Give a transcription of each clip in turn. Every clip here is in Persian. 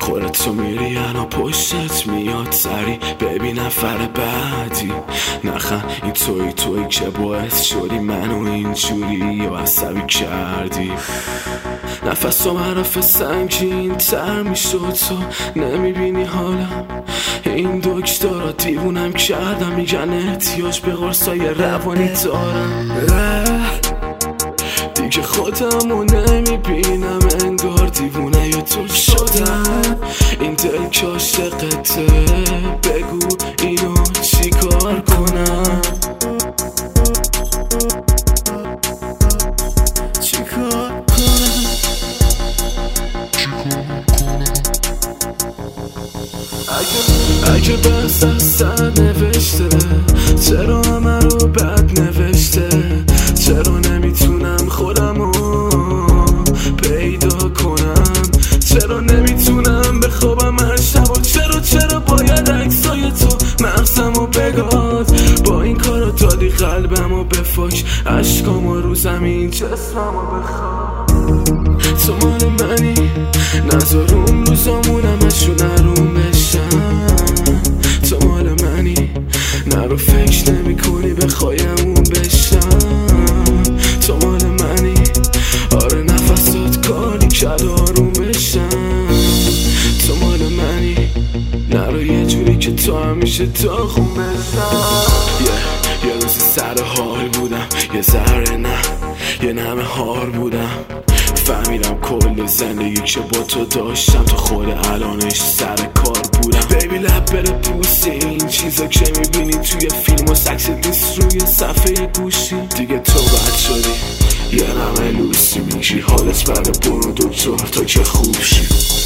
خودتو میری انا پشتت میاد سری ببین نفر بعدی نخن این توی که باعث شدی منو اینجوری و عصبی کردی نفسم حرف سنگین تر میشد تو نمیبینی حالم این دکترها دیوونم کردم میگن احتیاج به قرصای روانی دارم دیگه خودمو نمیبینم انگار دیوونه یا تو شدم این دل که عاشقته بگو اینو چی کار کنم اگه بس از سر نوشته چرا همه رو بد نوشته چرا نمیتونم خودمو پیدا کنم چرا نمیتونم بخوابم هر شب و چرا باید عکسای تو مغزمو بگاد با این کارا دادی قلبمو بفاش عشقامو رو زمین جسممو بخواد تو مال منی نذار اون روزامونم اشو نروم بشم تو مال منی نرو فکر نمی کنی بخوایم بشم تو مال منی آره نفسات کاری کرد آروم بشم تو مال منی نرو یه جوری که تو همیشه داغون بشم یه روزی سر حال بودم یه ذره نه یه نمه هار بودم فهمیدم کل زندگی که با تو داشتم تو خود الانش سر کار بودم بیبی لب بره بوسی این چیزا که میبینی توی فیلم و سکس نیست روی صفحه گوشی دیگه تو بد شدی یه نمه لوسی میشی حالت بعد برو دکتر تا که خوب شی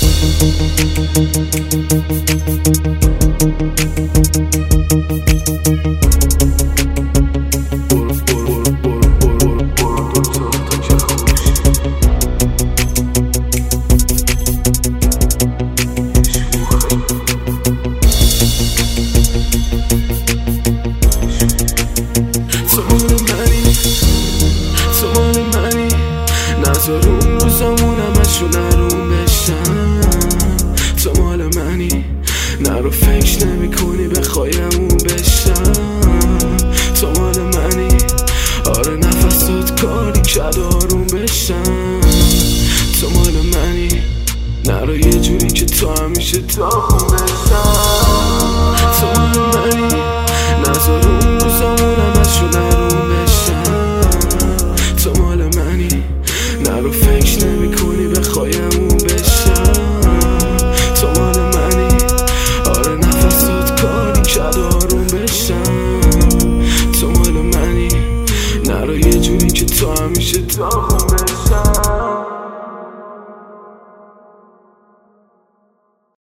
نذار اون روزامونم اشو نروم بشم تو مال منی نرو فکر نمی کنی بخوایم بشم تو مال منی آره نفسات کاری کرد آروم بشم تو مال منی نرو یه جوری که تو همیشه داغون بشم تو مال منی نذار اون روزامونم اشو نروم بشم تو مال منی نرو فکر نمی کنی بخوایم بشم تو مال منی آره نفسات کاری کرد آروم بشم تو مال منی نرو یه جوری که تو همیشه داغون